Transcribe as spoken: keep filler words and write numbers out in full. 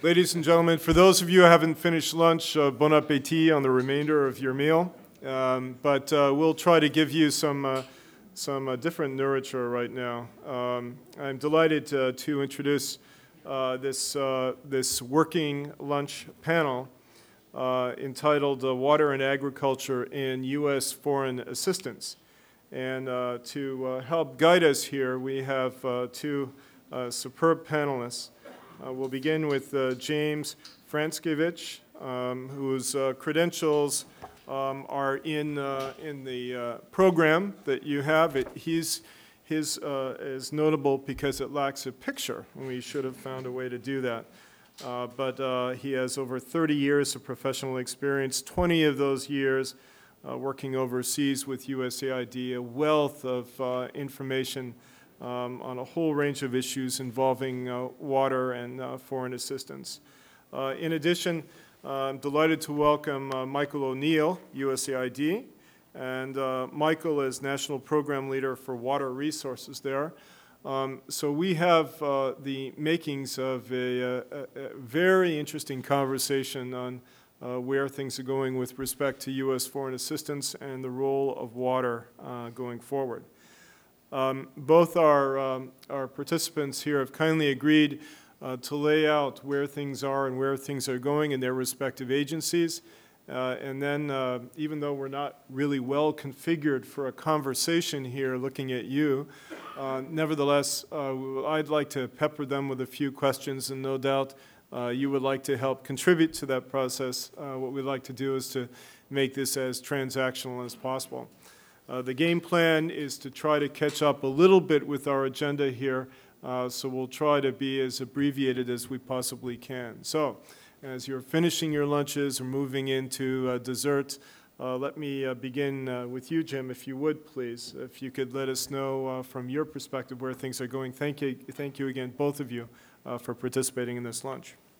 Ladies and gentlemen, for those of you who haven't finished lunch, uh, bon appetit on the remainder of your meal. Um, but uh, we'll try to give you some, uh, some uh, different nourishment right now. Um, I'm delighted uh, to introduce uh, this, uh, this working lunch panel uh, entitled uh, Water and Agriculture in U S Foreign Assistance. And uh, to uh, help guide us here, we have uh, two uh, superb panelists. Uh, we'll begin with uh, James Franckiewicz, um, whose uh, credentials um, are in, uh, in the uh, program that you have. It, he's, his uh, is notable because it lacks a picture, and we should have found a way to do that. Uh, but uh, he has over thirty years of professional experience, twenty of those years uh, working overseas with U S A I D, a wealth of uh, information Um, on a whole range of issues involving uh, water and uh, foreign assistance. Uh, in addition, uh, I'm delighted to welcome uh, Michael O'Neill, U S A I D, and uh, Michael is National Program Leader for Water Resources there. Um, so we have uh, the makings of a, a, a very interesting conversation on uh, where things are going with respect to U S foreign assistance and the role of water uh, going forward. Um, both our, um, our participants here have kindly agreed uh, to lay out where things are and where things are going in their respective agencies. Uh, and then, uh, even though we're not really well configured for a conversation here looking at you, uh, nevertheless, uh, I'd like to pepper them with a few questions, and no doubt uh, you would like to help contribute to that process. Uh, what we'd like to do is to make this as transactional as possible. Uh, the game plan is to try to catch up a little bit with our agenda here, uh, so we'll try to be as abbreviated as we possibly can. So, as you're finishing your lunches or moving into uh, dessert, uh, let me uh, begin uh, with you, Jim, if you would, please. If you could let us know uh, from your perspective where things are going. Thank you, thank you again, both of you, uh, for participating in this lunch.